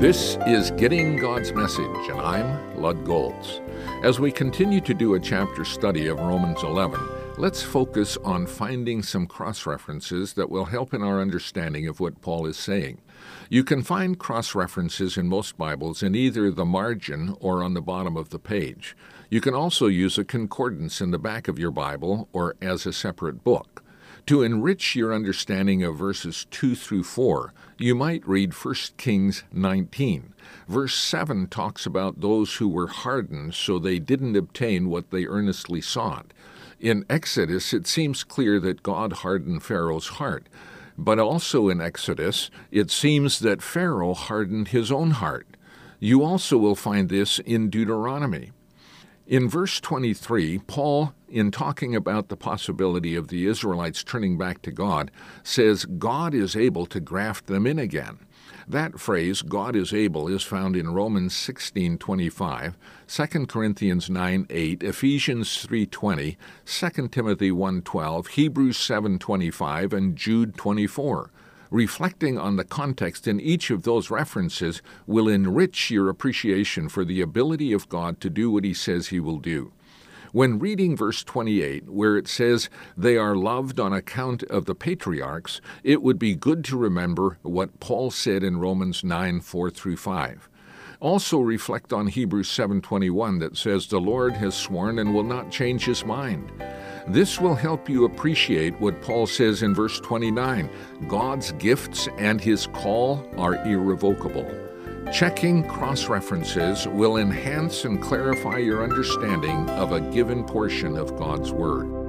This is Getting God's Message, and I'm Lud Golds. As we continue to do a chapter study of Romans 11, let's focus on finding some cross-references that will help in our understanding of what Paul is saying. You can find cross-references in most Bibles in either the margin or on the bottom of the page. You can also use a concordance in the back of your Bible or as a separate book. To enrich your understanding of verses 2 through 4, you might read 1 Kings 19. Verse 7 talks about those who were hardened so they didn't obtain what they earnestly sought. In Exodus, it seems clear that God hardened Pharaoh's heart. But also in Exodus, it seems that Pharaoh hardened his own heart. You also will find this in Deuteronomy. In verse 23, Paul, in talking about the possibility of the Israelites turning back to God, says God is able to graft them in again. That phrase, God is able, is found in Romans 16:25, 2 Corinthians 9:8, Ephesians 3:20, 2 Timothy 1:12, Hebrews 7:25, and Jude 24. Reflecting on the context in each of those references will enrich your appreciation for the ability of God to do what He says He will do. When reading verse 28, where it says, "They are loved on account of the patriarchs," it would be good to remember what Paul said in Romans 9:4 through 5. Also reflect on Hebrews 7:21 that says, "The Lord has sworn and will not change His mind." This will help you appreciate what Paul says in verse 29, God's gifts and His call are irrevocable. Checking cross-references will enhance and clarify your understanding of a given portion of God's Word.